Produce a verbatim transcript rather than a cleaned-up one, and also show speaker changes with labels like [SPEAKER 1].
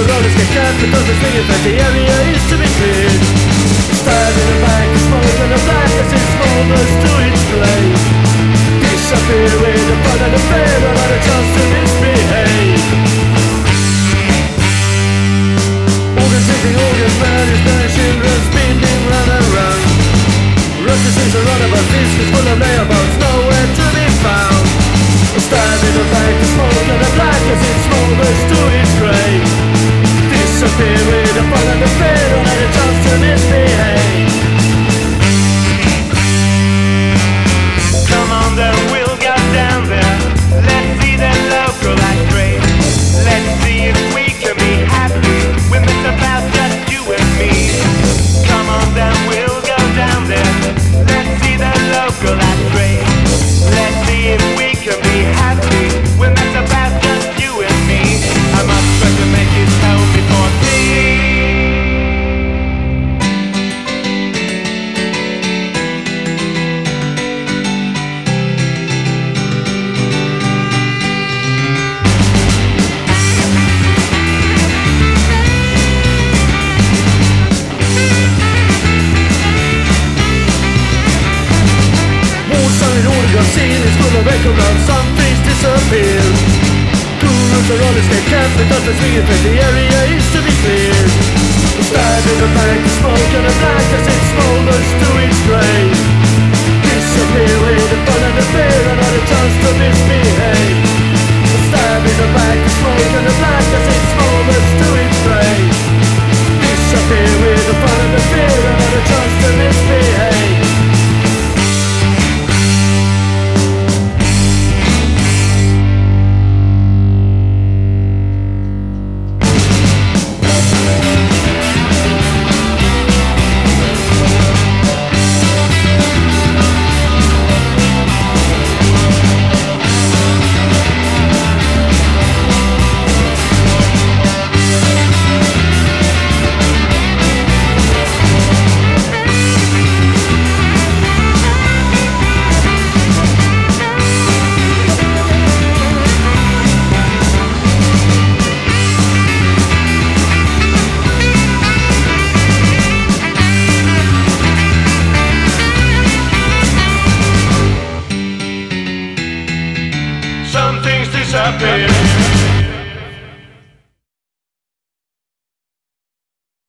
[SPEAKER 1] roller skate camp, it doesn't swing it, but the area is to be cleared. Stand in the back, the smoke and the black as it smolders to its flame. Disappear with the fun and the fear, not a chance to misbehave. Organ singing, organ man is burning, children spinning round and round. Rusty sings a runabout, this is full of layabouts, nowhere to be found. Stand in the back, the smoke and the black as it smolders to its grave. Disappear with the fun and the fear, not a chance to misbehave.
[SPEAKER 2] Come on then, we'll go down there. Let's see the local act great. Let's see if we can be happy when it's about just you and me. Come on then, we'll go down there. Let's see the local act great. Let's see if we can be happy when it's about just you and me. I must try to make it home before tea.
[SPEAKER 1] Your scene is full of echo ground, some things disappear. Two rooms of roller skate camp, it doesn't swing it, but the area is to be cleared. Stand in the back, the smoke and the black as it smolders to its grave. Disappear with the fun and the fear, and not a chance to misbehave. Stand in the back, the smoke and the black as it smolders to its